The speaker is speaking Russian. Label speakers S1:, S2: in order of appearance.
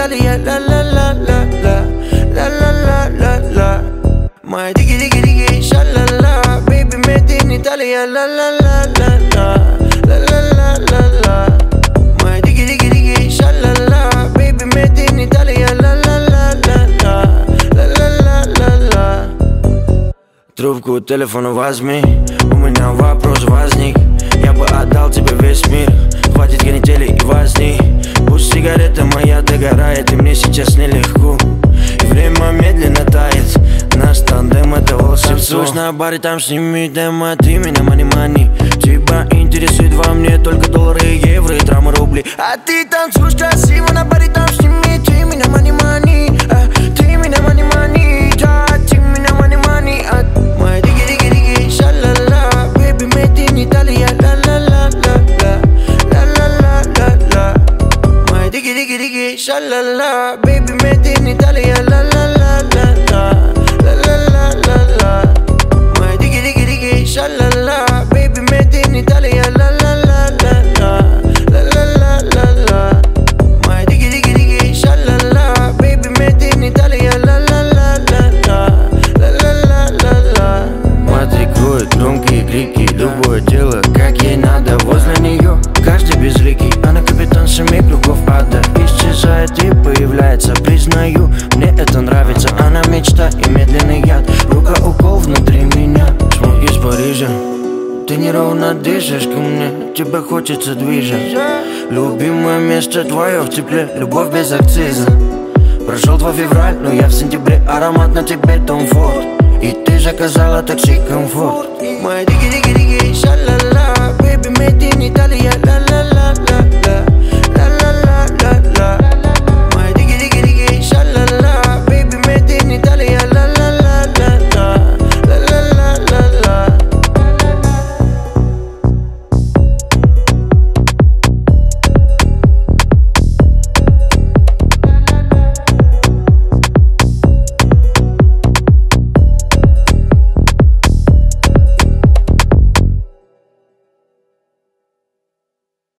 S1: Италия, ла-ла-ла-ла-ла, ла-ла-ла-ла-ла. Моя дigi-дigi-дigi, ша-ла-ла. Baby, made in Italia, ла-ла-ла-ла-ла, ла-ла-ла-ла-ла. Моя digi-digi-digi, ша-ла-ла. Baby, made in Italia, ла-ла-ла-ла-ла, ла-ла-ла-ла-ла. Трубку телефона возьми, у меня вопрос возник. Я бы отдал тебе весь мир, хватит канители и возни. Пусть сигарета моя догорает, и мне сейчас нелегко. И время медленно тает, наш тандем это волшебство. Танцуешь на баре, там сними демо, ты меня мани-мани. Тебя интересует во мне только доллары, евро и трамы, рубли. А ты танцуешь красиво на баре, там сними, ты меня мани-мани. Ты меня мани-мани, да, ты меня мани-мани. Моя digi-digi-digi, ша-ла-ла. Baby, made in Italia, ла-ла-ла-ла-ла, ла-ла-ла-ла-ла. Моя digi-digi-digi, ша-ла-ла. Baby, made in Italia, ла-ла-ла-ла-ла, ла-ла-ла-ла-ла. Моя digi-digi-digi, ша-ла-ла. Baby, made in Italia, ла-ла-ла-ла-ла, ла-ла-ла-ла-ла. Моя digi-digi-digi, ша-ла-ла. Baby, made in Italia, ла-ла-ла-ла-ла, ла-ла-ла-ла-ла. Матрикует громкие крики, любое дело, как ей надо. Возле нее каждый безликий, она капитан семи кругов ада. Исчезает и появляется, признаю, мне это нравится. Она мечта и медленный яд, рука укол внутри меня. Смог из Парижа, ты неровно дышишь ко мне, тебе хочется движать. Любимое место твое в тепле, любовь без акциза. Прошел 2 февраля, но я в сентябре, аромат на тебе Том Форд. И ты заказала такси комфорт. Моя digi-digi-digi, ша-ла-ла.